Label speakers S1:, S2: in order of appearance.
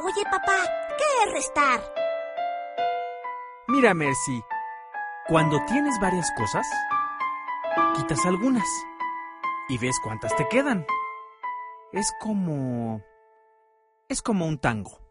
S1: Oye, papá, ¿qué es restar?
S2: Mira, Mercy, cuando tienes varias cosas, quitas algunas y ves cuántas te quedan. Es como un tango.